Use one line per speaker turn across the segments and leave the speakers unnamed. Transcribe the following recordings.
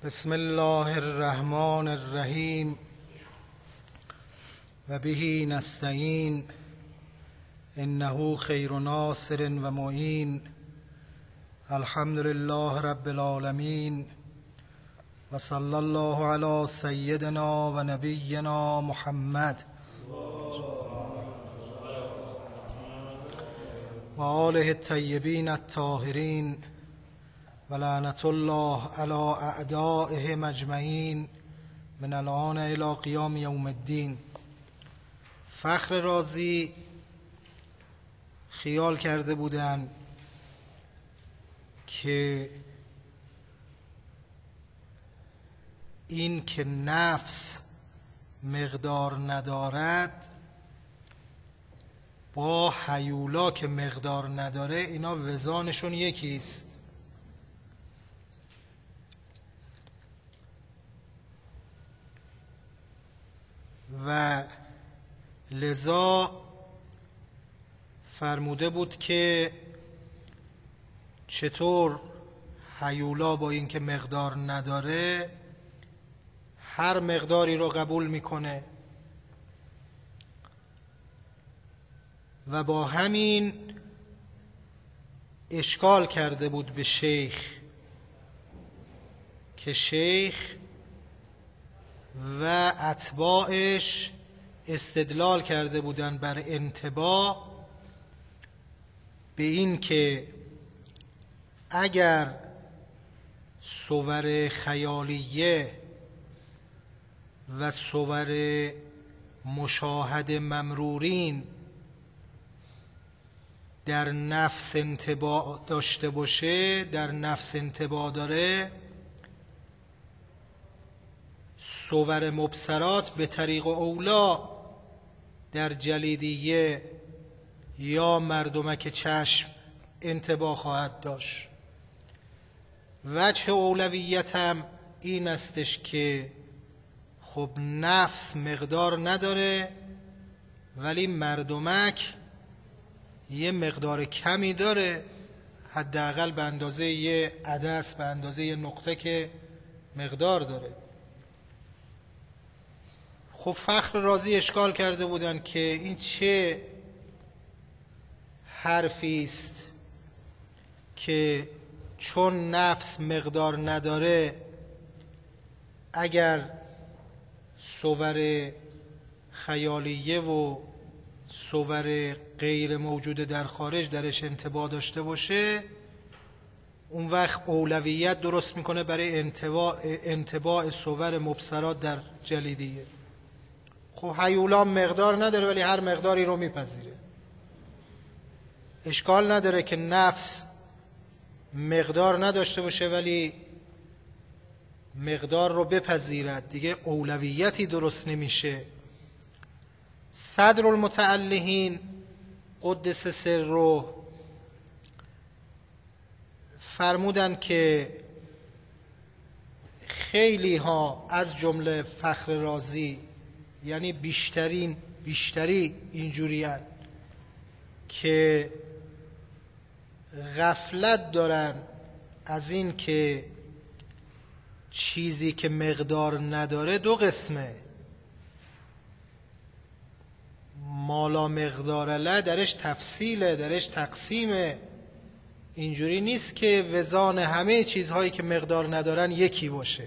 بسم الله الرحمن الرحیم و به نستعین انه خیر ناصر و معین. الحمد لله رب العالمین و صلی الله علی سیدنا و نبینا محمد و آله الطیبین الطاهرین و لعنت الله علی اعدائهم اجمعین من الآن الی قیام یوم الدین. فخر رازی خیال کرده بودند که این که نفس مقدار ندارد با هیولا که مقدار نداره اینا وزانشون یکیست. و لذا فرموده بود که چطور هیولا با این که مقدار نداره هر مقداری رو قبول میکنه و با همین اشکال کرده بود به شیخ که شیخ و اتباعش استدلال کرده بودند بر انطباع به این که اگر صور خیالیه و صور مشاهد ممرورین در نفس انطباع داشته باشه، در نفس انطباع داره، صور مبصرات به طریق اولا در جلیدیه یا مردمک چشم انطباع خواهد داشت. وجه اولویت هم این استش که خب نفس مقدار نداره ولی مردمک یه مقدار کمی داره، حداقل به اندازه یه عدس، به اندازه یه نقطه که مقدار داره. خب فخر رازی اشکال کرده بودن که این چه حرفی است که چون نفس مقدار نداره اگر صور خیالیه و صور غیر موجود در خارج درش انطباع داشته باشه اون وقت اولویت درست میکنه برای انطباع صور مبصرات در جلیدیه. خب هیولا مقدار نداره ولی هر مقداری رو میپذیره. اشکال نداره که نفس مقدار نداشته باشه ولی مقدار رو بپذیرد، دیگه اولویتی درست نمیشه. صدر المتعلهین قدس سره فرمودن که خیلی ها از جمله فخر رازی، یعنی بیشتری اینجوری هن که غفلت دارن از این که چیزی که مقدار نداره دو قسمه. مالا مقدار له درش تفصیله، درش تقسیمه. اینجوری نیست که وزان همه چیزهایی که مقدار ندارن یکی باشه.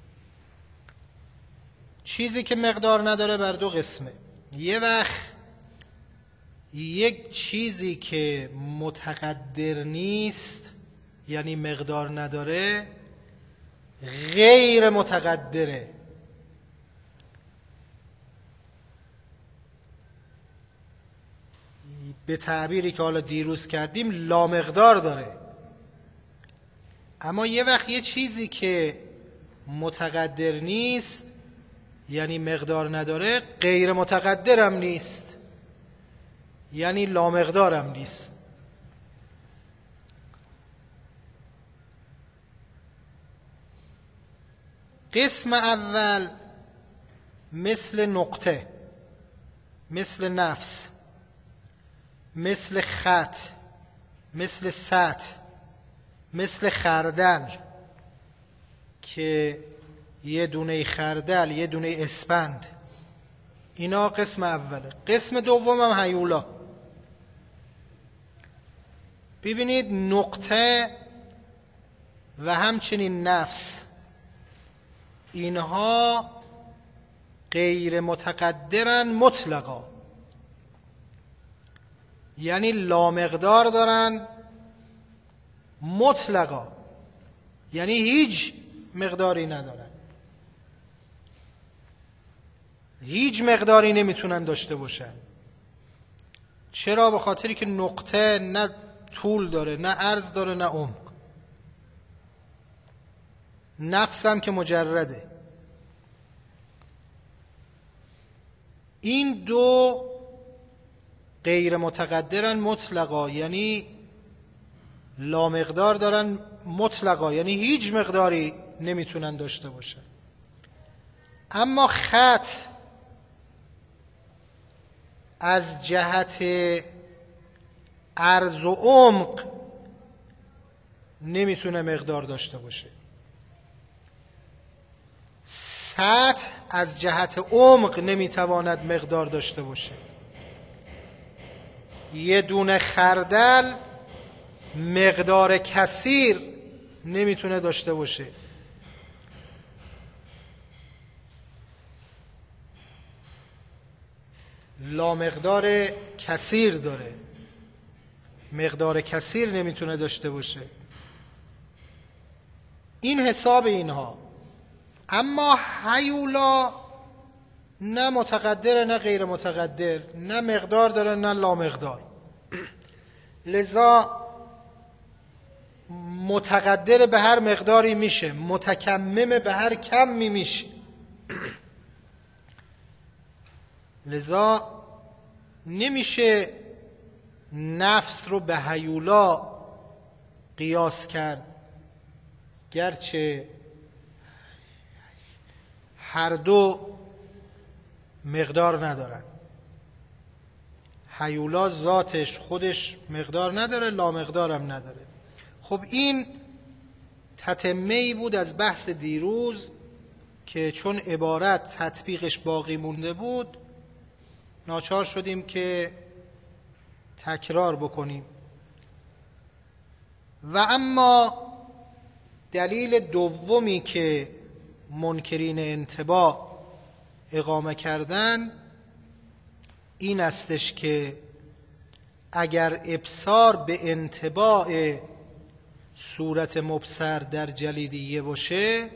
چیزی که مقدار نداره بر دو قسمه. یه وقت یک چیزی که متقدر نیست یعنی مقدار نداره غیر متقدره. به تعبیری که حالا دیروز کردیم لامقدار داره. اما یه وقت یه چیزی که متقدر نیست یعنی مقدار نداره غیر متقدرم نیست یعنی لامقدارم نیست. قسم اول مثل نقطه، مثل نفس، مثل خط، مثل سطح، مثل خردل که یه دونه خردل، یه دونه اسپند، اینا قسم اوله. قسم دوم هم هیولا. ببینید نقطه و همچنین نفس، اینها غیر متقدرن مطلقا، یعنی لامقدار دارن مطلقا، یعنی هیچ مقداری ندارن، هیچ مقداری نمیتونن داشته باشن. چرا؟ به خاطری که نقطه نه طول داره، نه عرض داره، نه عمق. نفس هم که مجرده. این دو غیر متقدرن مطلقا، یعنی لامقدار دارن مطلقا، یعنی هیچ مقداری نمیتونن داشته باشن. اما خط از جهت عرض و عمق نمیتونه مقدار داشته باشه. سطح از جهت عمق نمیتواند مقدار داشته باشه. یه دونه خردل مقدار کثیر نمیتونه داشته باشه. لامقدار کثیر داره، مقدار کثیر نمیتونه داشته باشه. این حساب اینها. اما هیولا نه متقدر نه غیر متقدر، نه مقدار داره نه لامقدار، لذا متقدر به هر مقداری میشه، متکمم به هر کمی میشه. لذا نمیشه نفس رو به هیولا قیاس کرد، گرچه هر دو مقدار ندارن. هیولا ذاتش خودش مقدار نداره، لامقدارم نداره. خب این تتمه‌ای بود از بحث دیروز که چون عبارت تطبیقش باقی مونده بود ناچار شدیم که تکرار بکنیم. و اما دلیل دومی که منکرین انطباع اقامه کردن این استش که اگر ابصار به انطباع صورت مبصر در جلیدیه باشه،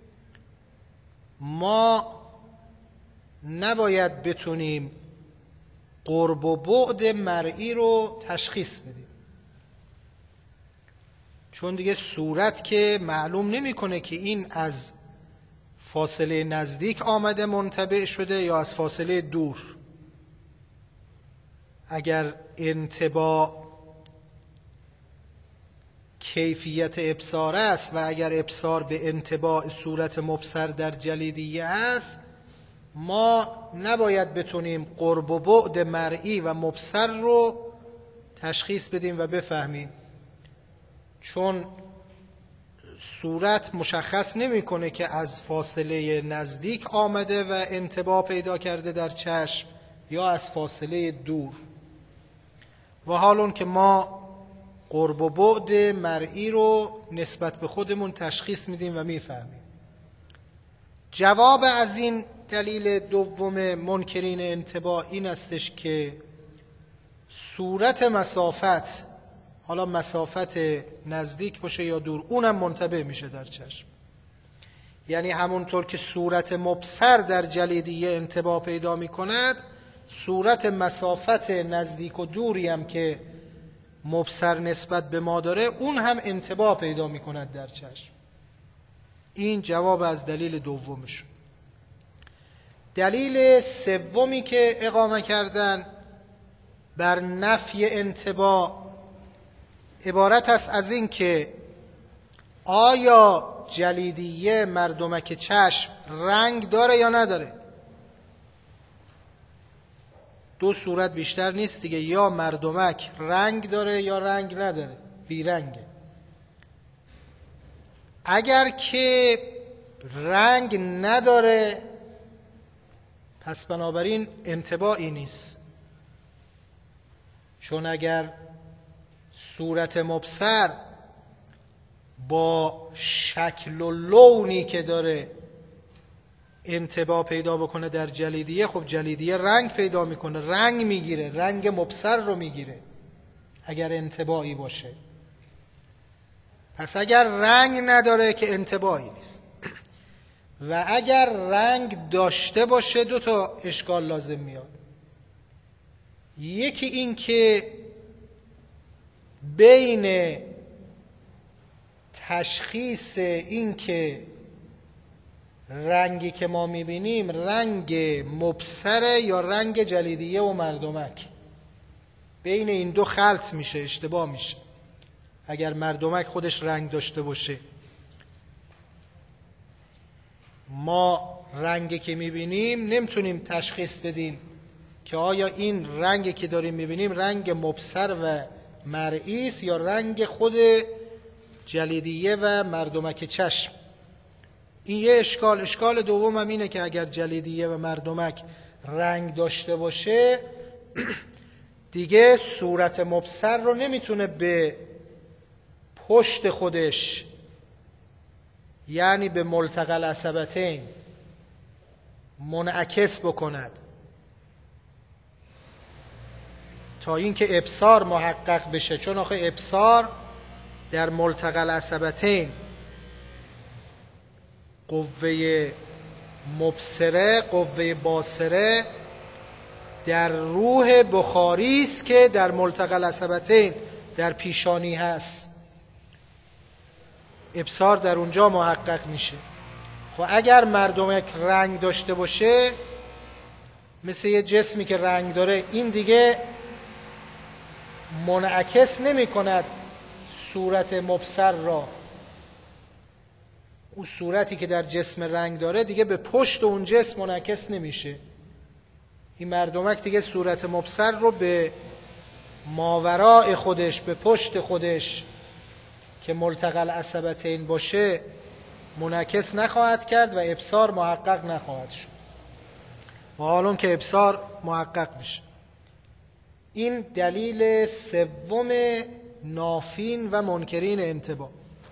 ما نباید بتونیم قرب و بعد مرئی رو تشخیص بدیم، چون دیگه صورت که معلوم نمیکنه که این از فاصله نزدیک آمده منطبع شده یا از فاصله دور. اگر انطباع کیفیت ابصار است و اگر ابصار به انطباع صورت مبصر در جلیدیه است، ما نباید بتونیم قرب و بعد مرئی و مبصر رو تشخیص بدیم و بفهمیم، چون صورت مشخص نمیکنه که از فاصله نزدیک آمده و انطباع پیدا کرده در چشم یا از فاصله دور. و حالون که ما قرب و بعد مرئی رو نسبت به خودمون تشخیص میدیم و میفهمیم. جواب از این دلیل دوم منکرین انطباع این استش که صورت مسافت، حالا مسافت نزدیک باشه یا دور، اونم منطبع میشه در چشم. یعنی همونطور که صورت مبصر در جلیدیه انطباع پیدا میکند، صورت مسافت نزدیک و دوری هم که مبصر نسبت به ما داره اون هم انطباع پیدا میکند در چشم. این جواب از دلیل دومشون. دلیل سومی که اقامه کردن بر نفی انطباع عبارت است از این که آیا جلیدیه مردمک چشم رنگ داره یا نداره؟ دو صورت بیشتر نیست دیگه، یا مردمک رنگ داره یا رنگ نداره، بی رنگه. اگر که رنگ نداره، پس بنابراین انطباعی نیست. چون اگر صورت مبصر با شکل و لونی که داره انطباع پیدا بکنه در جلیدیه، خب جلیدیه رنگ پیدا میکنه، رنگ میگیره، رنگ مبصر رو میگیره اگر انطباعی باشه. پس اگر رنگ نداره که انطباعی نیست. و اگر رنگ داشته باشه دو تا اشکال لازم میاد. یکی این که بین تشخیص این که رنگی که ما میبینیم رنگ مبصره یا رنگ جلیدیه و مردمک، بین این دو خلط میشه، اشتباه میشه. اگر مردمک خودش رنگ داشته باشه، ما رنگی که میبینیم نمیتونیم تشخیص بدیم که آیا این رنگی که داریم میبینیم رنگ مبصر و مرئی است یا رنگ خود جلیدیه و مردمک چشم. این یه اشکال. اشکال دوم هم اینه که اگر جلیدیه و مردمک رنگ داشته باشه دیگه صورت مبصر رو نمیتونه به پشت خودش، یعنی به ملتقی العصبتین، منعکس بکند تا اینکه ابصار محقق بشه. چون آخه ابصار در ملتقی العصبتین قوه مبصره، قوه باصره در روح بخاری است که در ملتقی العصبتین در پیشانی هست، ابصار در اونجا محقق میشه. خب اگر مردمک رنگ داشته باشه، مثل یه جسمی که رنگ داره، این دیگه منعکس نمی کند صورت مبصر را. اون صورتی که در جسم رنگ داره دیگه به پشت اون جسم منعکس نمیشه. این مردمک دیگه صورت مبصر رو به ماوراء خودش، به پشت خودش که ملتقی العصبتین باشه منعکس نخواهد کرد و ابصار محقق نخواهد شد، و حالا که ابصار محقق بشه. این دلیل سوم نافین و منکرین انطباع.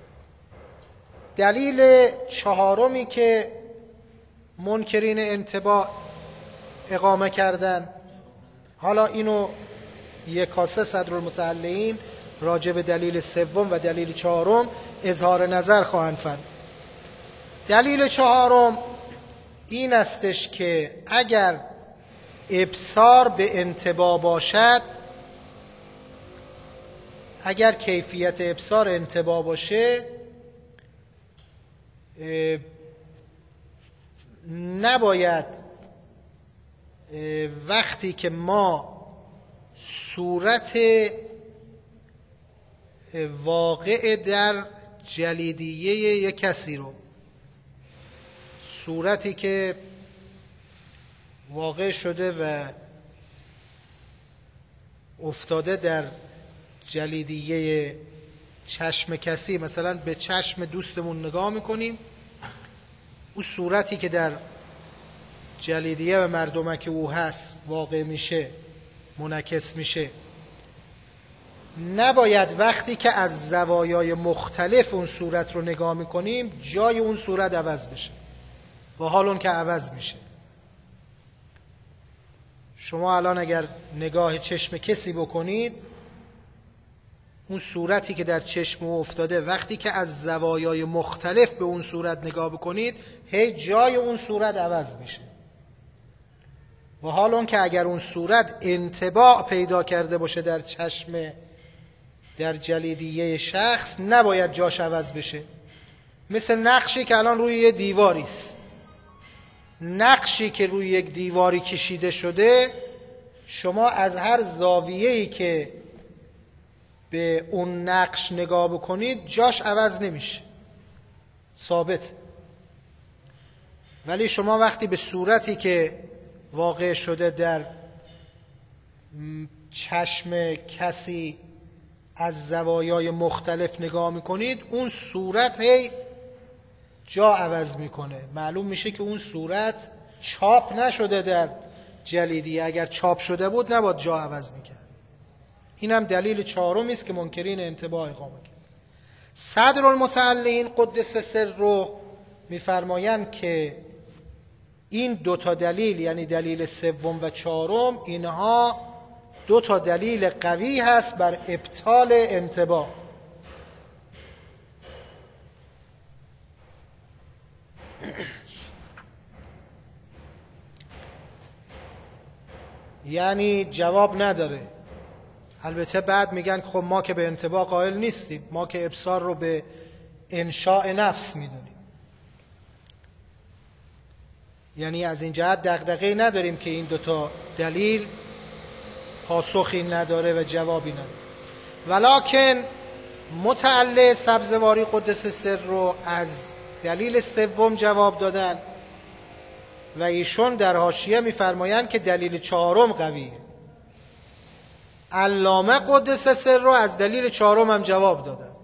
دلیل چهارمی که منکرین انطباع اقامه کردن، حالا اینو یک کاسه صدرالمتعلقین راجع به دلیل سوم و دلیل چهارم اظهار نظر خواهند فرمود. دلیل چهارم این استش که اگر ابصار به انطباع باشد، اگر کیفیت ابصار انطباع باشه، نباید وقتی که ما صورت واقع در جلیدیه یک کسی رو، صورتی که واقع شده و افتاده در جلیدیه چشم کسی، مثلا به چشم دوستمون نگاه میکنیم، اون صورتی که در جلیدیه و مردمک او هست واقع میشه، منعکس میشه، نباید وقتی که از زوایای مختلف اون صورت رو نگاه میکنیم جای اون صورت عوض بشه، و حال اون که عوض میشه. شما الان اگر نگاه چشم کسی بکنید، اون صورتی که در چشم او افتاده وقتی که از زوایای مختلف به اون صورت نگاه بکنید، هی جای اون صورت عوض میشه، و حال اون که اگر اون صورت انطباع پیدا کرده باشه در چشم، در جلیدیه شخص، نباید جاش عوض بشه. مثل نقشی که الان روی یه دیواری است، نقشی که روی یک دیواری کشیده شده، شما از هر زاویه‌ای که به اون نقش نگاه بکنید جاش عوض نمیشه، ثابت. ولی شما وقتی به صورتی که واقع شده در چشم کسی از زوایای مختلف نگاه میکنید، اون صورت هی جا عوض میکنه. معلوم میشه که اون صورت چاپ نشده در جلیدیه، اگر چاپ شده بود نباید جا عوض میکرد. این هم دلیل چهارمی است که منکرین انطباع اقامه کرد. صدر المتعلین قدس سر رو میفرمایند که این دوتا دلیل، یعنی دلیل سوم و چهارم، اینها دوتا دلیل قوی هست بر ابطال انطباع. یعنی جواب نداره. البته بعد میگن که خب ما که به انطباع قائل نیستیم، ما که ابصار رو به انشاء نفس میدونیم، یعنی از این جهت دغدغه‌ای نداریم که این دوتا دلیل پاسخی نداره و جوابی نداره. ولکن متعلق سبزواری قدس سر رو از دلیل سوم جواب دادن و ایشون در حاشیه میفرمایند که دلیل چهارم قویه. علامه قدس سر رو از دلیل چهارم هم جواب دادن.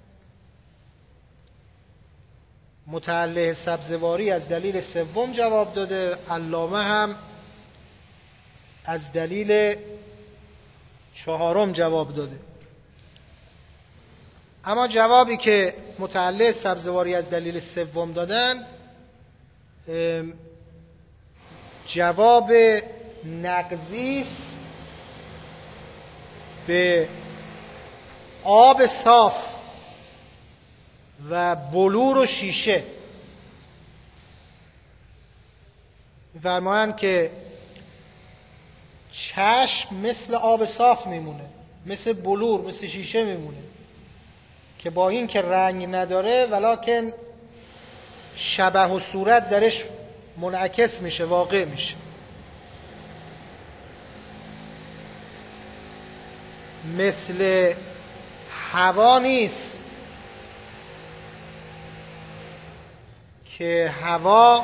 متعلق سبزواری از دلیل سوم جواب داده، علامه هم از دلیل چهارم جواب داده. اما جوابی که متعلق سبزواری از دلیل سوم دادن جواب نقضیست به آب صاف و بلور و شیشه. می‌فرمایند که چشم مثل آب صاف میمونه، مثل بلور، مثل شیشه میمونه که با این که رنگ نداره ولکن شبه و صورت درش منعکس میشه، واقع میشه. مثل هوا نیست که هوا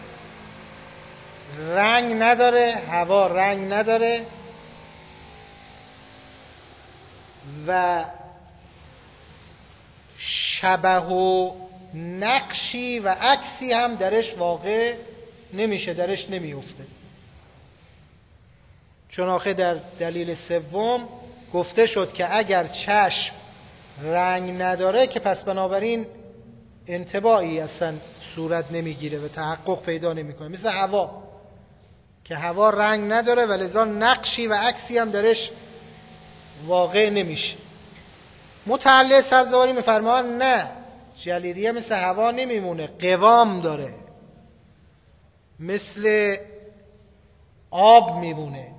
رنگ نداره، هوا رنگ نداره و شبه و نقشی و عکسی هم درش واقع نمیشه، درش نمیفته. چون آخه در دلیل سوم گفته شد که اگر چشم رنگ نداره که پس بنابراین انطباعی اصلا صورت نمیگیره و تحقق پیدا نمیکنه. مثل هوا که هوا رنگ نداره و لذا نقشی و عکسی هم درش واقع نمیشه. متعلق سبزواری میفرمان نه، جلیدیه مثل هوا نمیمونه، قوام داره، مثل آب میمونه.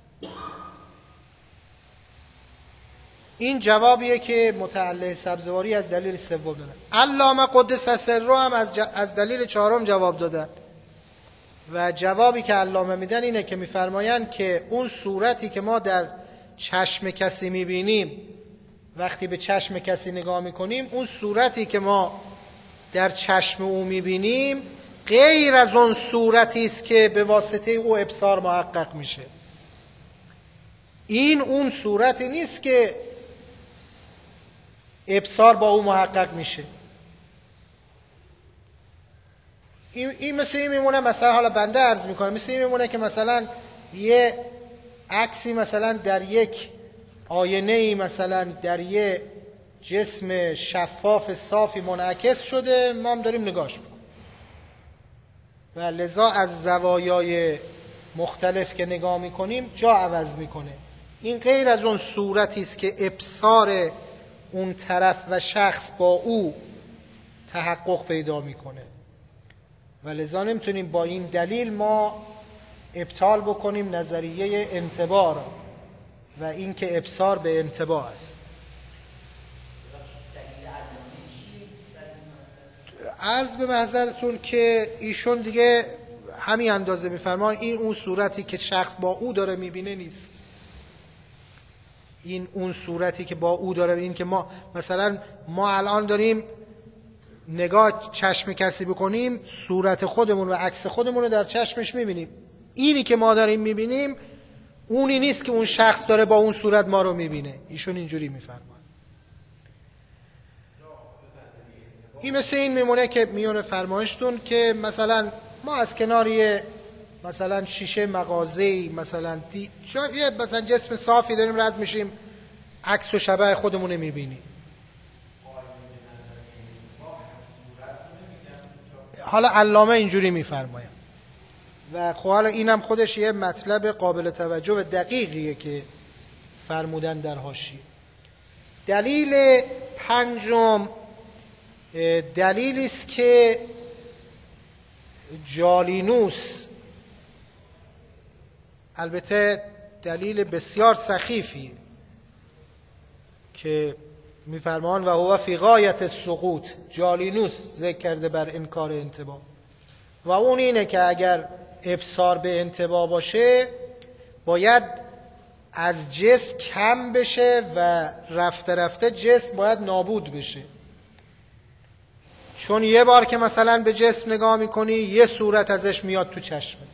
این جوابیه که متعلق سبزواری از دلیل سوم دادن. علامه قدس سره هم از دلیل چهارم جواب دادن و جوابی که علامه میدن اینه که میفرمایند که اون صورتی که ما در چشم کسی میبینیم، وقتی به چشم کسی نگاه میکنیم، اون صورتی که ما در چشم او میبینیم غیر از اون صورتی است که به واسطه او ابصار محقق میشه. این اون صورتی نیست که ابصار با او محقق میشه. این مثل این میمونه، مثلا حالا بنده عرض میکنم، مثل این میمونه که مثلا یه عکسی مثلا در یک آینه‌ای، مثلا در یه جسم شفاف صافی منعکس شده، ما هم داریم نگاهش میکنیم و لذا از زوایای مختلف که نگاه میکنیم جا عوض میکنه. این غیر از اون صورتی است که ابصار اون طرف و شخص با او تحقق پیدا میکنه و لذا نمیتونیم با این دلیل ما ابطال بکنیم نظریه انطباع را و این که ابصار به انطباع است. عرض به محضرتون که ایشون دیگه همین اندازه میفرمان این اون صورتی که شخص با او داره میبینه نیست. این اون صورتی که با او داره، این که ما مثلا ما الان داریم نگاه چشم کسی بکنیم، صورت خودمون و عکس خودمون رو در چشمش میبینیم. اینی که ما داریم میبینیم اونی نیست که اون شخص داره با اون صورت ما رو میبینه. ایشون اینجوری میفرمان. این مثل این میمونه که میونه فرمایشتون که مثلا ما از کنار مثلا شیشه مغازه‌ای مثلا مثلا جسم صافی داریم رد میشیم، عکس و شبح خودمون میبینیم. حالا علامه اینجوری میفرماید و خب حالا اینم خودش یه مطلب قابل توجه و دقیقیه که فرمودن در حاشیه. دلیل پنجم دلیلی است که جالینوس، البته دلیل بسیار سخیفیه که میفرمان و هو فی غایت السقوط، جالینوس ذکر کرده بر انکار انتباه و اون اینه که اگر ابصار به انتباه باشه باید از جسم کم بشه و رفته رفته جسم باید نابود بشه. چون یه بار که مثلا به جسم نگاه میکنی یه صورت ازش میاد تو چشمت،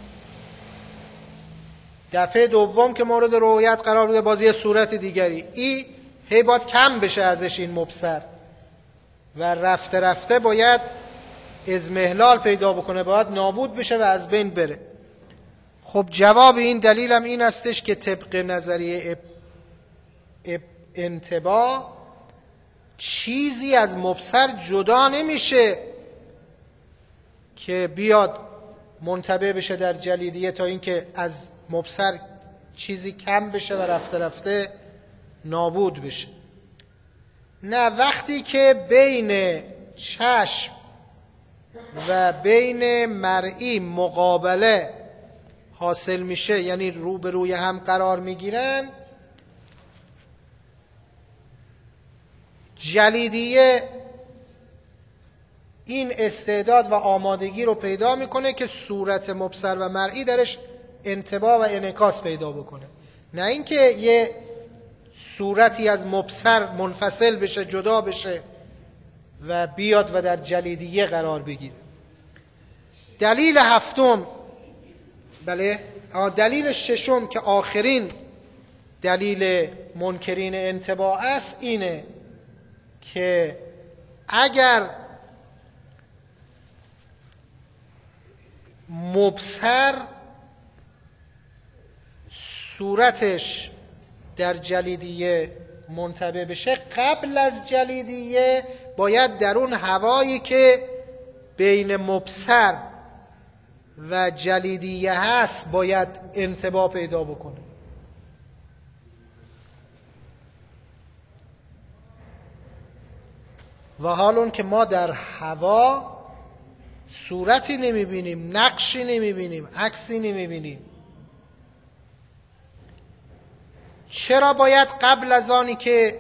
دفعه دوم که مورد رؤیت قرار بوده باز یه صورت دیگری، این هی باید کم بشه ازش این مبصر و رفته رفته باید اضمحلال پیدا بکنه، باید نابود بشه و از بین بره. خب جواب این دلیلم این استش که طبق نظریه انتباه چیزی از مبصر جدا نمیشه که بیاد منتبه بشه در جلیدیه تا اینکه از مبصر چیزی کم بشه و رفته رفته نابود بشه. نه، وقتی که بین چشم و بین مرئی مقابله حاصل میشه، یعنی رو به روی هم قرار میگیرن، جلیدیه این استعداد و آمادگی رو پیدا میکنه که صورت مبصر و مرئی درش انطباع و انعکاس پیدا بکنه، نه اینکه یه صورتی از مبصر منفصل بشه، جدا بشه و بیاد و در جلیدیه قرار بگیره. دلیل هفتم، دلیل ششم که آخرین دلیل منکرین انطباع است اینه که اگر مبصر صورتش در جلیدیه منطبع بشه، قبل از جلیدیه باید در اون هوایی که بین مبصر و جلیدیه هست باید انطباع پیدا بکنه. و حال اون که ما در هوا صورتی نمیبینیم، نقشی نمیبینیم، عکسی نمیبینیم، چرا باید قبل از آنی که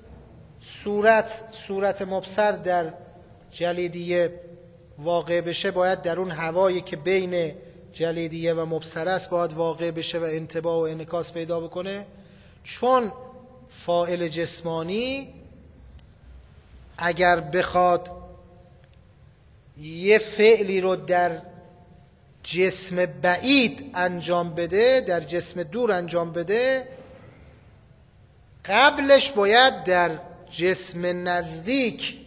صورت مبصر در جلیدیه واقع بشه باید در اون هوایی که بین جلیدیه و مبصر است باید واقع بشه و انطباع و انعکاس پیدا بکنه؟ چون فاعل جسمانی اگر بخواد یه فعلی رو در جسم بعید انجام بده، در جسم دور انجام بده، قبلش باید در جسم نزدیک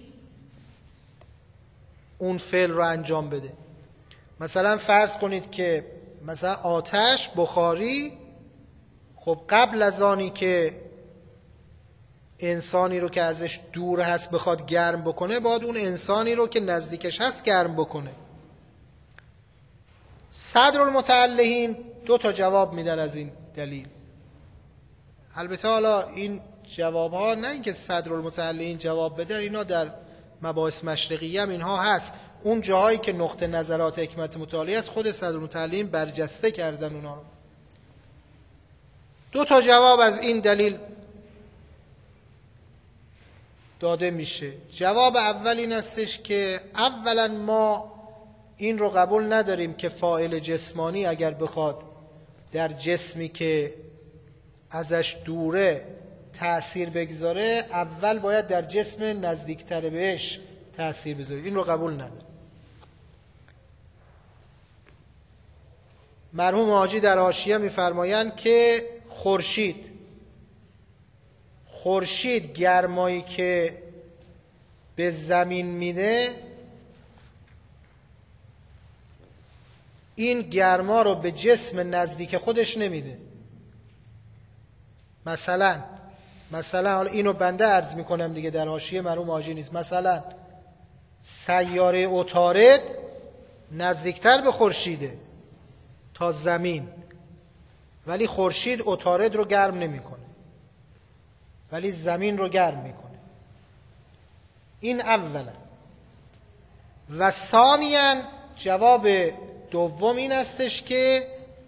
اون فعل رو انجام بده. مثلا فرض کنید که مثلا آتش، بخاری، خب قبل از آنی که انسانی رو که ازش دور هست بخواد گرم بکنه باید اون انسانی رو که نزدیکش هست گرم بکنه. صدرالمتعلقین 2 جواب میدن از این دلیل. البته حالا این جواب ها نه اینکه صدرالمتعلقین جواب بده، اینا در مباحث مشرقیه هم اینها هست. اون جاهایی که نقطه نظرات حکمت مطالعه است خود صدرالمتعلقین برجسته کردن اونا رو. 2 جواب از این دلیل داده میشه. جواب اول این استش که اولا ما این رو قبول نداریم که فاعل جسمانی اگر بخواد در جسمی که ازش دوره تأثیر بگذاره اول باید در جسم نزدیکتر بهش تأثیر بذاره. این رو قبول نداریم. مرحوم حاجی در حاشیه میفرمایند که خورشید گرمایی که به زمین میده، این گرما رو به جسم نزدیک خودش نمیده. مثلا حالا اینو بنده عرض میکنم دیگه، در حاشیه مرحوم حاجی نیست. مثلا سیاره عطارد نزدیکتر به خورشیده تا زمین، ولی خورشید عطارد رو گرم نمیکنه، ولی زمین رو گرم میکنه. این اولا. و ثانیاً جواب دوم این استش که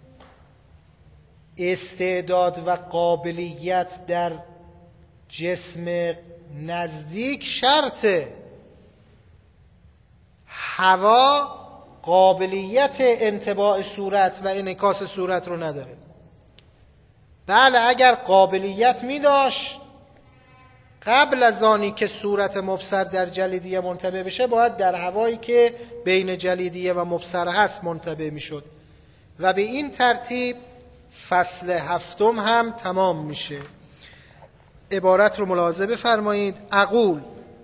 استعداد و قابلیت در جسم نزدیک شرطه. هوا قابلیت انطباع صورت و انعکاس صورت رو نداره. بله اگر قابلیت می داشت قبل از آنی که صورت مبصر در جلیدیه منطبع بشه باید در هوایی که بین جلیدیه و مبصر هست منطبع می شد و به این ترتیب فصل هفتم هم تمام میشه. عبارت رو ملاحظه بفرمایید. اقول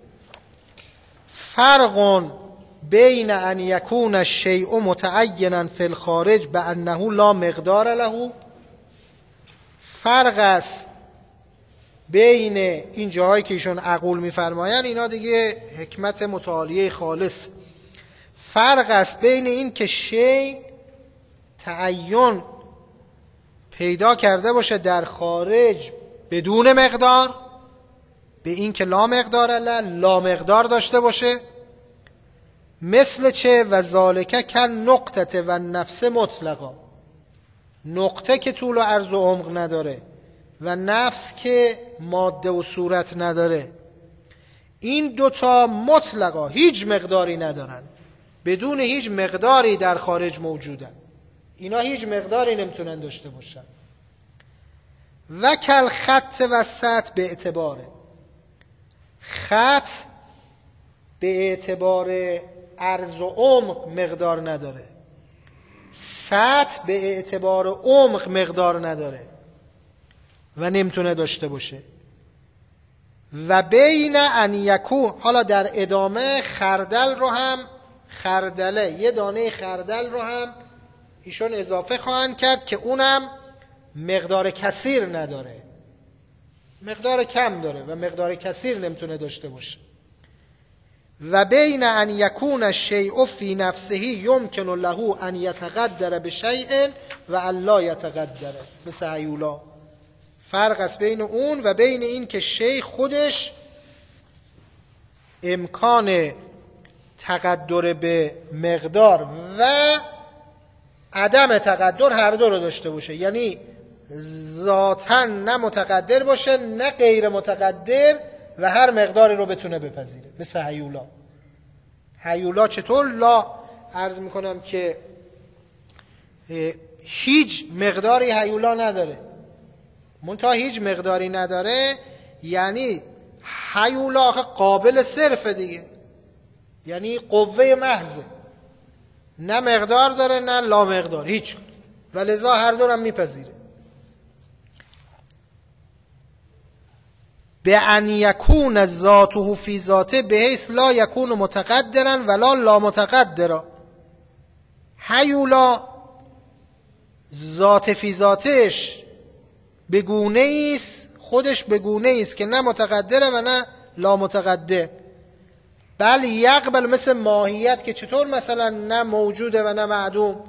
فرق بین ان یکون الشیء متعینا فی الخارج بانه لا مقدار له. فرق است بین این جاهایی که ایشون اقول میفرمایند، اینا دیگه حکمت متعالیه خالص. فرق است بین این که شیء تعین پیدا کرده باشه در خارج بدون مقدار، به این که لا مقدار له، لا مقدار داشته باشه. مثل چه؟ و ذالک کن نقطه و نفس مطلقا. نقطه که طول و عرض و عمق نداره و نفس که ماده و صورت نداره، این دوتا مطلقا هیچ مقداری ندارن، بدون هیچ مقداری در خارج موجودن. اینا هیچ مقداری نمیتونن داشته باشن. و کل خط و سطح به اعتباره. خط به اعتبار عرض و عمق مقدار نداره، سطح به اعتبار عمق مقدار نداره و نمیتونه داشته باشه. و بین ان یکون، حالا در ادامه خردل رو هم، خردله یه دانه خردل رو هم ایشون اضافه خواهند کرد که اونم مقدار کثیر نداره، مقدار کم داره و مقدار کثیر نمیتونه داشته باشه. و بین ان یکون الشیء فی نفسه یمکن له ان یتقدر بشیء و الا یتقدر، مثل هیولا. فرق است بین اون و بین این که شیء خودش امکان تقدر به مقدار و عدم تقدر هر دو رو داشته باشه، یعنی ذاتاً نه متقدر باشه نه غیر متقدر و هر مقداری رو بتونه بپذیره، مثل هیولا. هیولا چطور؟ لا عرض میکنم که هیچ مقداری هیولا نداره، منتها هیچ مقداری نداره یعنی هیولا آخه قابل صرفه دیگه، یعنی قوه محضه، نه مقدار داره نه لا مقدار، هیچ، و لذا هر دو هم میپذیره. به ان یکون ذاته فی ذاته بحیث لا یکون متقدرا ولا لا متقدرا. هیولا ذات فی ذاتش بگونه است، خودش بگونه است که نه متقدره و نه لا متقدر، بل یقبل، مثل ماهیت که چطور مثلا نه موجوده و نه معدوم.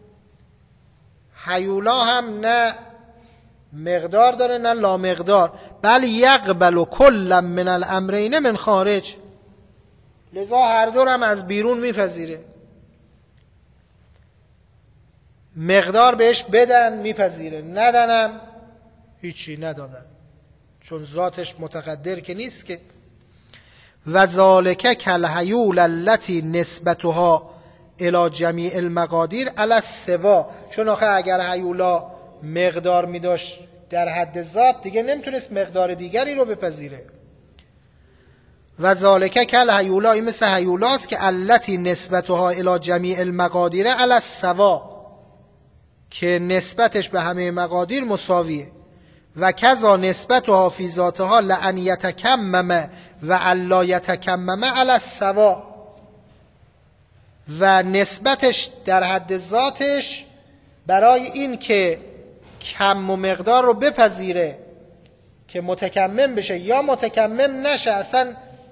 هیولا هم نه مقدار داره نه لا مقدار، بل یقبل کل من الامرین من خارج، لذا هر دو هم از بیرون میپذیره. مقدار بهش بدن میپذیره، ندنم هیچی ندادن، چون ذاتش متقدر که نیست که. و ذالک کالهیول التي نسبتها الی جمیع المقادیر علی السوا. چون آخه اگر هیولا مقدار می داشت در حد ذات دیگه نمیتونست مقدار دیگری رو بپذیره. و ذالک کالهیولا، این مثل هیولاست که التی نسبتها الی جمیع المقادیر علی السوا، که نسبتش به همه مقادیر مساویه. و کذا نسبت و حافظاتها لأن یتکمم و الا یتکمم علی السوا، و نسبتش در حد ذاتش برای این که کم و مقدار رو بپذیره که متکمم بشه یا متکمم نشه، اصلا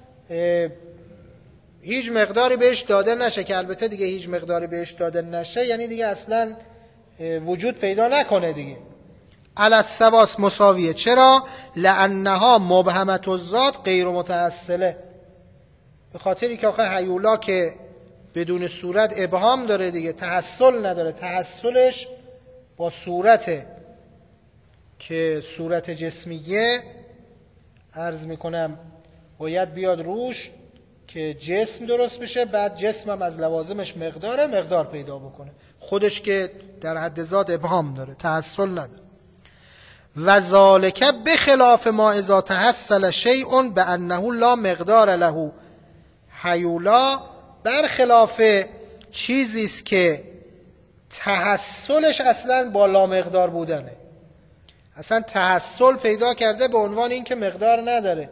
هیچ مقداری بهش داده نشه، که البته دیگه هیچ مقداری بهش داده نشه یعنی دیگه اصلا وجود پیدا نکنه دیگه. علی السواس مساویه. چرا؟ لانها مبهمت الذات غیر متأصله، به خاطری که آخه هیولا که بدون صورت ابهام داره دیگه، تحصل نداره. تحصلش با صورته که صورت جسمیه عرض میکنم باید بیاد روش که جسم درست بشه، بعد جسم هم از لوازمش مقدار پیدا بکنه، خودش که در حد ذات ابهام داره، تحصل نداره. و ذالک بخلاف ما اذا تحصل شیء بانه لا مقدار له. هیولا برخلاف چیزی است که تحصلش اصلا با لا مقدار بودنه، اصلا تحصل پیدا کرده به عنوان این که مقدار نداره.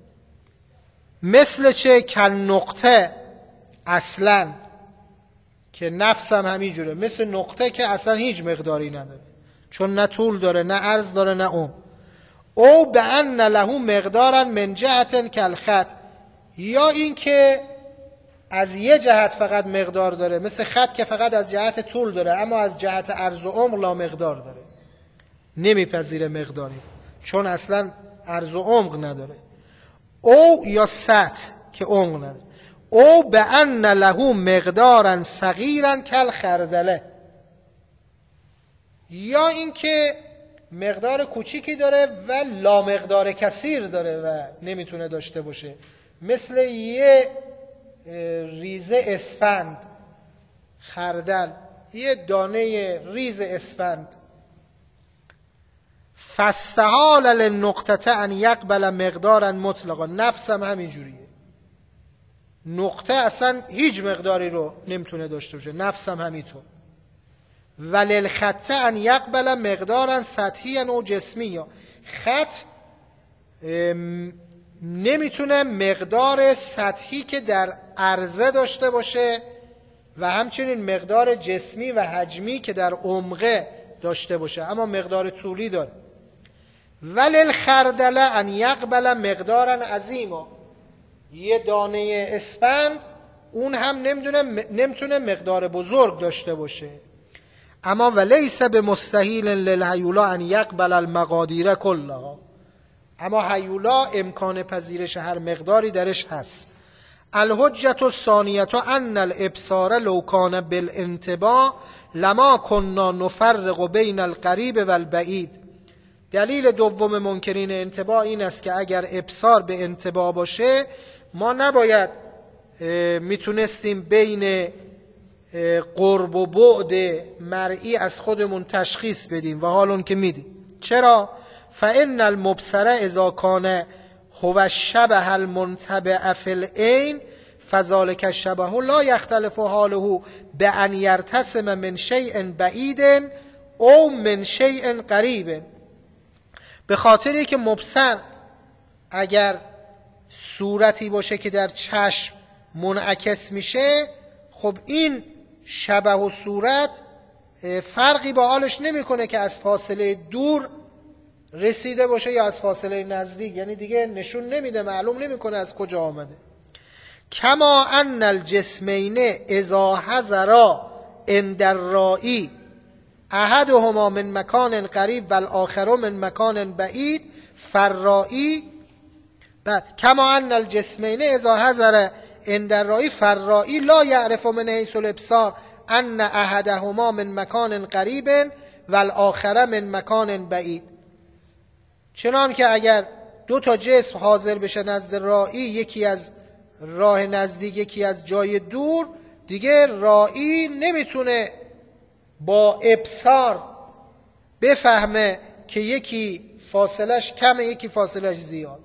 مثل چه؟ کن نقطه اصلا، که نفس هم همین جوره، مثل نقطه که اصلا هیچ مقداری نداره، چون نه طول داره نه عرض داره نه عمق. او به ان له مقدارا من جهت کالخط، یا این که از یه جهت فقط مقدار داره، مثل خط که فقط از جهت طول داره اما از جهت عرض و عمق لا مقدار داره، نمیپذیره مقداری چون اصلا عرض و عمق نداره. او یا سطح که عمق نداره. او به ان له مقدارا صغیرا کالخردله، یا اینکه مقدار کوچیکی داره و لا مقدار کثیر داره و نمیتونه داشته باشه، مثل یه ریزه اسفند، خردل، یه دانه ریز اسفند. فاستحال للنقطه ان یقبل مقدارا مطلقا، نفس هم همین جوریه، نقطه اصلا هیچ مقداری رو نمیتونه داشته باشه، نفس هم همینطور. وللخط ان یقبل مقدارا سطحی او جسمی، خط نمیتونه مقدار سطحی که در عرضه داشته باشه و همچنین مقدار جسمی و حجمی که در عمقه داشته باشه، اما مقدار طولی داره. وللخردل ان یقبل مقدارا عظیما، یه دانه اسفند اون هم نمیتونه مقدار بزرگ داشته باشه. اما ولیس بمستحیل للهیولا ان یقبل المقادیر کلها، اما هیولا امکان پذیرش هر مقداری درش هست. الحجة الثانیة ان الابصار لو کان بالانتباه لما كنا نفرق بین القریب و البعید. دلیل دوم منکرین انتباه این است که اگر ابصار به انتباه باشه ما نباید میتونستیم بین قرب و بعد مرئی از خودمون تشخیص بدیم، و حال اون که میدیم. چرا؟ فإن المبصر اذا کان هو الشبه المنتبع فی العین فذلک الشبه لا یختلف حاله بأن یرتسم من شیء بعید او من شیء قریب. به خاطری که مبصر اگر صورتی باشه که در چشم منعکس میشه، خب این شبه و صورت فرقی با حالش نمیکنه که از فاصله دور رسیده باشه یا از فاصله نزدیک، یعنی دیگه نشون نمیده، معلوم نمیکنه از کجا آمده. کما ان الجسمین اذا حضرا عند الرائی احدهما من مکان قریب و الاخر من مکان بعید فالرائی، کما ان الجسمین اذا حضر عند الرائی فالرائی لا یعرف من حیث الابصار ان احدهما من مکان قریب و الاخر من مکان بعید. چنان که اگر دو تا جسم حاضر بشه نزد رائی، یکی از راه نزدیک یکی از جای دور، دیگه رائی نمیتونه با ابصار بفهمه که یکی فاصلش کمه یکی فاصلش زیاد،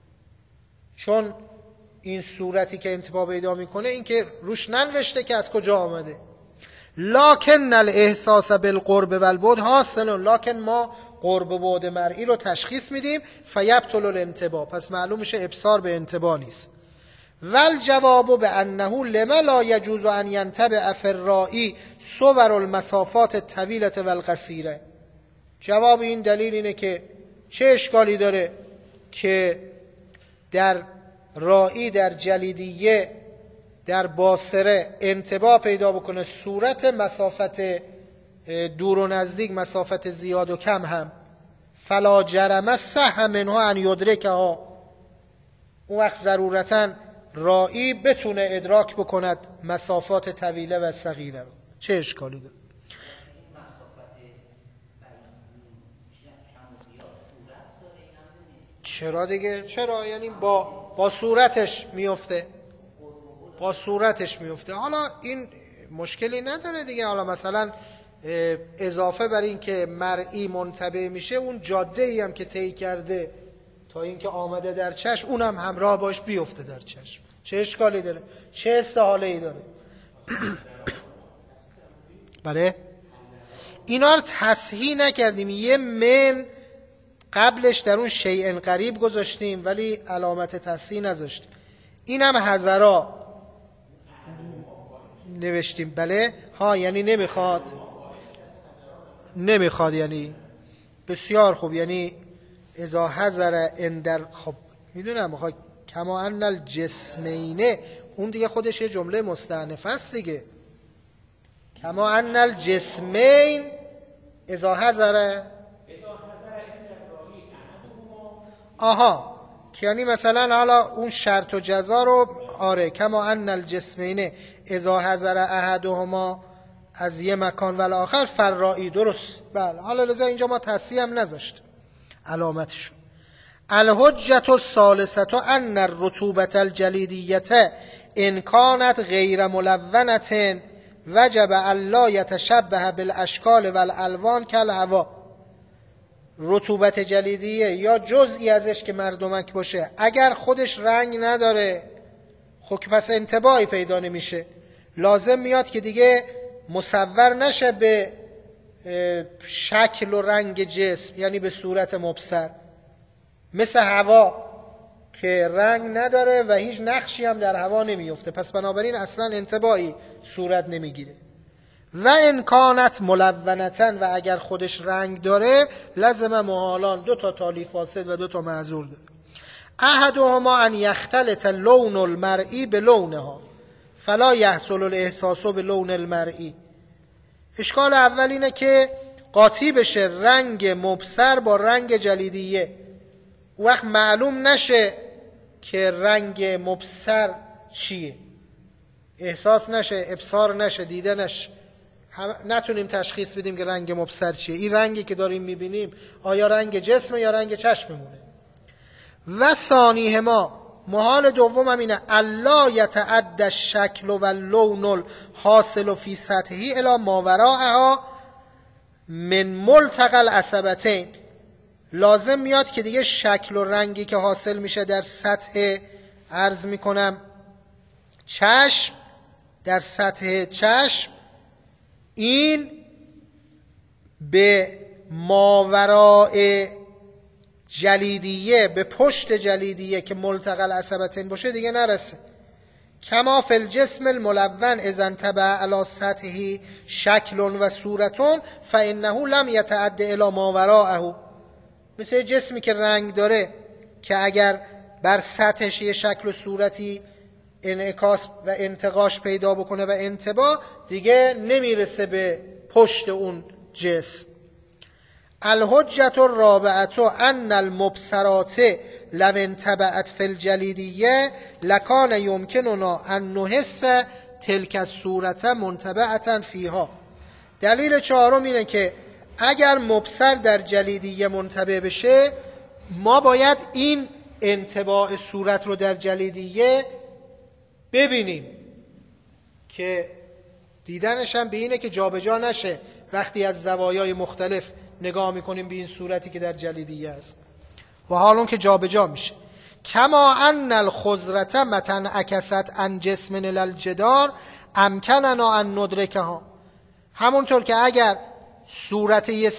چون این صورتی که انتباه پیدا میکنه این که روش ننوشته که از کجا آمده. لکن الاحساس بالقرب والبعد حاصل، لکن ما قرب و بعد مرئی رو تشخیص میدیم. فیبطل الانتباه، پس معلوم میشه ابصار به انتباه نیست. والجواب بانه لما لا يجوز ان ينتبه في الرائي صور المسافات الطويله والقصيره. جواب این دلیل اینه که چه اشکالی داره که در رائی، در جلیدیه، در باصره انتباه پیدا بکنه صورت مسافت دور و نزدیک، مسافت زیاد و کم هم. فلا جرم صح منها ان یدرکها، اون وقت ضرورتاً رائی بتونه ادراک بکند مسافات طویله و صغیره. چه اشکالی داره؟ چرا دیگه؟ چرا؟ یعنی با صورتش میفته، با صورتش میفته. حالا این مشکلی نداره دیگه. حالا مثلا اضافه بر این که مرئی منتبه میشه، اون جاده ای هم که طی کرده تا اینکه آمده در چشم، اونم همراه باش بیفته در چشم. چه اشکالی داره؟ چه استحاله ای داره؟ بله اینا رو تصحیح نکردیم، یه من قبلش در اون شیء قریب گذاشتیم ولی علامت تصحیح نذاشتیم. اینم حذرا نوشتیم. بله ها، یعنی نمیخواد یعنی بسیار خوب. یعنی اذا حذر اندر، خب میدونم میخواد کما ان الجسمینه، اون دیگه خودش یه جمله مستأنفه است دیگه. کما ان الجسمین اذا حذر، آها، که یعنی مثلا حالا اون شرط و جزا رو، آره، کما ان الجسمین اذا حذر احدهما از یه مکان و الاخر فرائی، درست. بله، حالا لذا اینجا ما تصحیح هم نذاشتیم علامتشو. الحجة الثالثة ان الرطوبة الجلیدیة ان كانت غیر ملونة وجب الا يتشبه بالاشکال والالوان کالهوا. رطوبت جلیدیه یا جزئی ازش که مردمک باشه، اگر خودش رنگ نداره، خب پس انتباهی پیدا نمیشه. لازم میاد که دیگه مصور نشه به شکل و رنگ جسم، یعنی به صورت مبصر، مثل هوا که رنگ نداره و هیچ نقشی هم در هوا نمیفته، پس بنابراین اصلا انتباهی صورت نمیگیره. و امکانت ملونتن، و اگر خودش رنگ داره لازم محالان 2 تا تالی فاسد و 2 تا معذور داره. احدهما ان یختلط لون المرئی بلونها فلا یحصل الاحساس بلون المرئی. اشکال اول اینه که قاطی بشه رنگ مبصر با رنگ جلیدیه، وقت معلوم نشه که رنگ مبصر چیه، احساس نشه، ابصار نشه، دیده نشه، نتونیم تشخیص بدیم که رنگ مبصر چیه. این رنگی که داریم میبینیم آیا رنگ جسمه یا رنگ چشممونه. و ثانیهما، محال دوم هم اینه الا یتعدى الشکل و اللون الحاصل فی سطحی الی ما وراءها من ملتقى العصبتین. لازم میاد که دیگه شکل و رنگی که حاصل میشه در سطح، عرض میکنم چشم، در سطح چشم، این به ماوراء جلیدیه، به پشت جلیدیه که ملتقى العصبتین باشه دیگه نرسه. کما فی الجسم الملون اذا انتبه علی سطحه شکل و صورتون فانه لم یتعد الی ما وراءه. مثل جسمی که رنگ داره که اگر بر سطحش یه شکل و صورتی انعکاس و انتقاش پیدا بکنه و انتباه، دیگه نمیرسه به پشت اون جسم. الحجة الرابعة ان المبصرات لو انتبعت في الجلیدیه لکان یمکننا ان نحس تلک الصورت منتبعة فیها. دلیل چهارم اینه که اگر مبصر در جلیدیه منتبه بشه، ما باید این انتباع صورت رو در جلیدیه ببینیم که دیدنش هم به اینه که جابجا نشه وقتی از زوایای مختلف نگاه میکنیم به این صورتی که در جلیدیه است، و حالون که جابجا میشه. کما ان الخضرة متى انعکست عن جسم الى الجدار امکننا ان ندرکها. همونطور که اگر صورت یه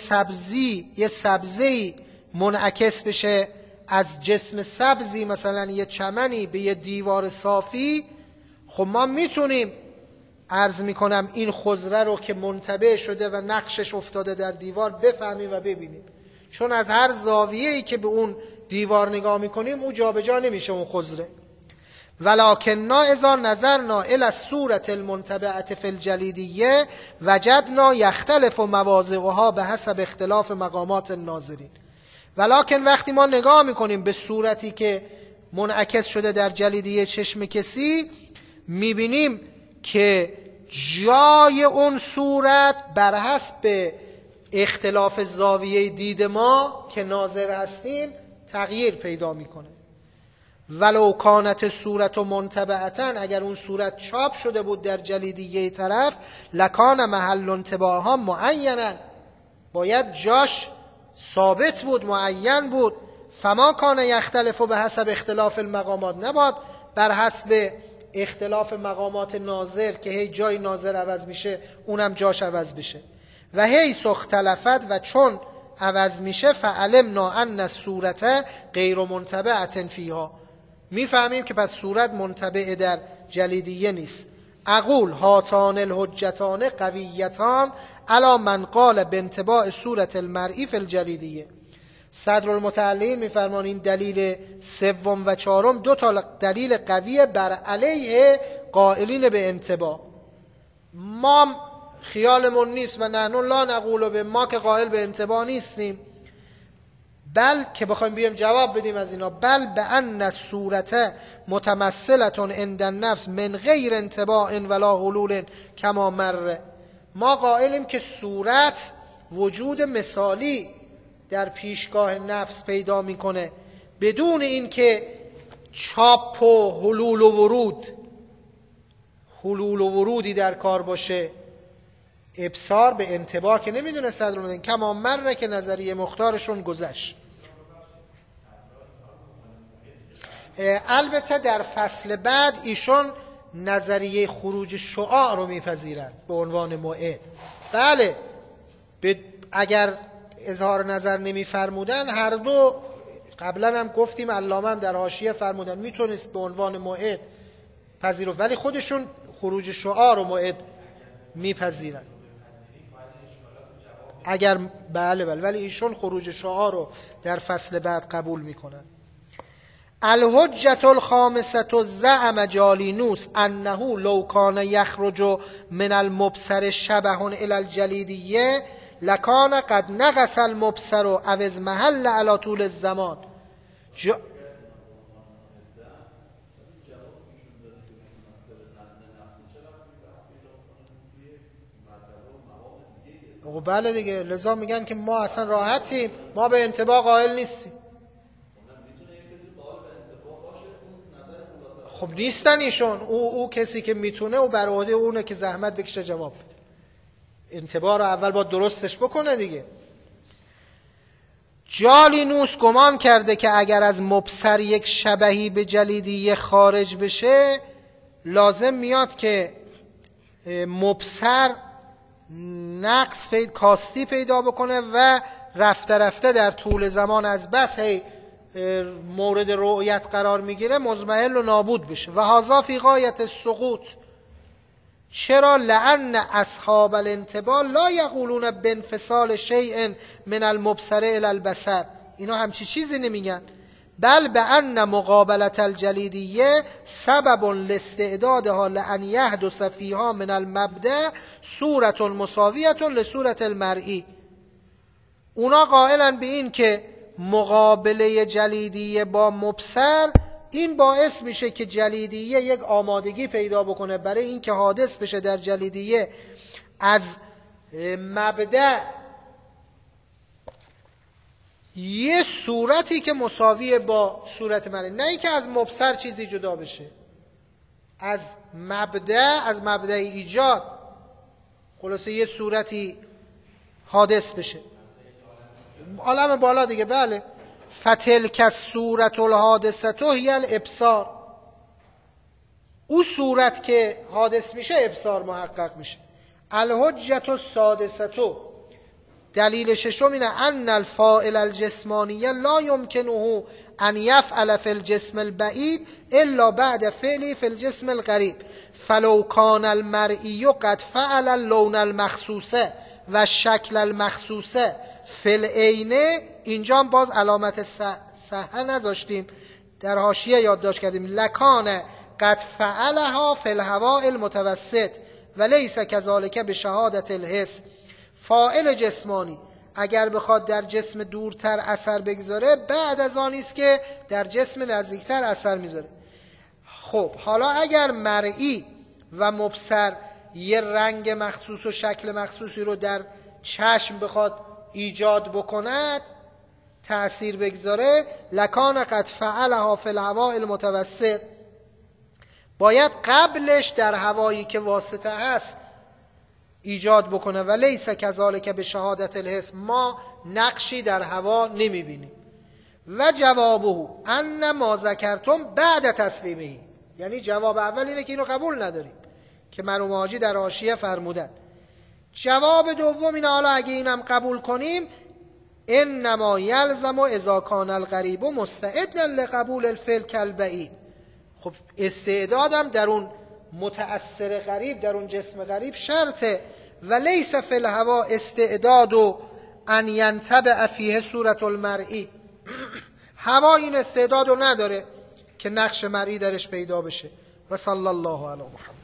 سبزی منعکس بشه از جسم سبزی، مثلا یه چمنی، به یه دیوار صافی، خب ما میتونیم عرض میکنم این خضره رو که منطبع شده و نقشش افتاده در دیوار بفهمیم و ببینیم، چون از هر زاویه‌ای که به اون دیوار نگاه میکنیم اون جابجا نمیشه اون خضره. ولکننا اذا نظرنا الی الصورة المنطبعة فی الجلیدیه وجدنا یختلف مواضعها به حسب اختلاف مقامات الناظرین. ولکن وقتی ما نگاه میکنیم به صورتی که منعکس شده در جلیدیه چشم کسی، میبینیم که جای اون صورت بر حسب اختلاف زاویه دید ما که ناظر هستیم تغییر پیدا میکنه. ولو کانت صورت منطبعتا، اگر اون صورت چاپ شده بود در جلیدیه طرف، لکان محل انطباعها معینا، باید جاش ثابت بود، معین بود. فما کان یختلف به حسب اختلاف المقامات، نباید بر حسب اختلاف مقامات ناظر که هی جای ناظر عوض میشه اونم جاش عوض بشه. و هی اختلفت، و چون عوض میشه، فعلمنا ان الصورت غیر منطبعة فیها، میفهمیم که پس صورت منطبع در جلیدیه نیست. اقول هاتان الحجتان قویتان علی من قال بانطباع صورت المرئی فی الجلیدیه. صدرالمتعلین میفرمان این دلیل سوم و چهارم دو تا دلیل قویه بر علیه قائلین به انطباع. ما خیالمون نیست و نحن لا نقول به، ما که قائل به انطباع نیستیم، بل که بخوایم بیام جواب بدیم از اینا، بل به ان الصورت متمثلة عند النفس من غیر انطباع ولا حلول کما مر. ما قائلیم که صورت وجود مثالی در پیشگاه نفس پیدا میکنه بدون اینکه چاپ و حلول و ورودی در کار باشه. ابصار به انطباع که نمیدونه صدرالمتعلین، کما مره که نظریه مختارشون گذشت. البته در فصل بعد ایشون نظریه خروج شعاع رو میپذیرن به عنوان موعد. بله، اگر اظهار نظر نمیفرمودن، هر دو قبلا هم گفتیم، علامه هم در حاشیه فرمودن میتونست به عنوان موعد پذیرفت، ولی خودشون خروج شعاع رو موعد میپذیرن. اگر بله ولی ایشون خروج شعاع رو در فصل بعد قبول میکنن. الحجة الخامسة زعم جالینوس انه لو کان یخرج من المبصر شبه الى الجلیدیه لکان قد نقص المبصر او از محل علی طول الزمان. بله دیگه، لذا میگن که ما اصلا راحتیم، ما به انطباع قائل نیستیم. خب نیستن ایشون، او کسی که میتونه او بر عهده اونه که زحمت بکشه جواب بده. انطباع رو اول با درستش بکنه دیگه. جالینوس گمان کرده که اگر از مبصر یک شبهی به جلیدیه خارج بشه، لازم میاد که مبصر نقص کاستی پیدا بکنه و رفته رفته در طول زمان از بس هی مورد رؤیت قرار میگیره مضمحل و نابود بشه. و هذا فی غایت السقوط. چرا؟ لأن اصحاب الانطباع لا یقولون بانفصال شیء من المبصر الی البصر، اینا همچی چیزی نمیگن. بل بأن مقابلة الجلیدیه سبب لاستعدادها لأن یحدث فیها من المبدأ صورة مساویة لصورة المرئی. اونا قائلن به این که مقابله جلیدیه با مبصر این باعث میشه که جلیدیه یک آمادگی پیدا بکنه برای این که حادث بشه در جلیدیه از مبدأ یه صورتی که مساویه با صورت مرئی، نه ای که از مبصر چیزی جدا بشه، از مبدأ ایجاد خلاصه یه صورتی حادث بشه. عالم بالا دیگه. بله، فتلک الصورة الحادثة هی الابصار، او صورت که حادث میشه ابصار محقق میشه. الحجة السادسة، دلیل ششم اینه ان الفاعل الجسمانی لا يمكنه ان يفعل في الجسم البعید الا بعد فعله في الجسم القریب فلو كان المرئی قد فعل اللون المخصوص و الشکل المخصوص فی العین. اینجا باز علامت صحه نذاشتیم، در حاشیه یادداشت کردیم لکان قد فعلها فی الهواء المتوسط و لیس کذالک به شهادت الحس. فاعل جسمانی اگر بخواد در جسم دورتر اثر بگذاره بعد از آنی است که در جسم نزدیکتر اثر میذاره. خب حالا اگر مرئی و مبصر یه رنگ مخصوص و شکل مخصوصی رو در چشم بخواد ایجاد بکند، تأثیر بگذاره، لکان قد فعلها فی الهواء المتوسط، باید قبلش در هوایی که واسطه هست ایجاد بکنه و لیس کذالک به شهادت الحس، ما نقشی در هوا نمیبینیم. و جوابه ان ما ذکرتم بعد تسلیمه، یعنی جواب اول اینه که اینو قبول نداریم که مرحوم حاجی در حاشیه فرمودن. جواب دوم اینه حالا اگه اینم قبول کنیم انما یلزم اذا کان القریب مستعدا لقبول الفعل کالبعید. خب استعدادم در اون متأثر غریب، در اون جسم غریب شرطه. و لیس فی الهوا استعداد ان ینطبع فیه صورت المرئی، هوا این استعدادو نداره که نقش مرئی درش پیدا بشه. و صلی الله علی محمد.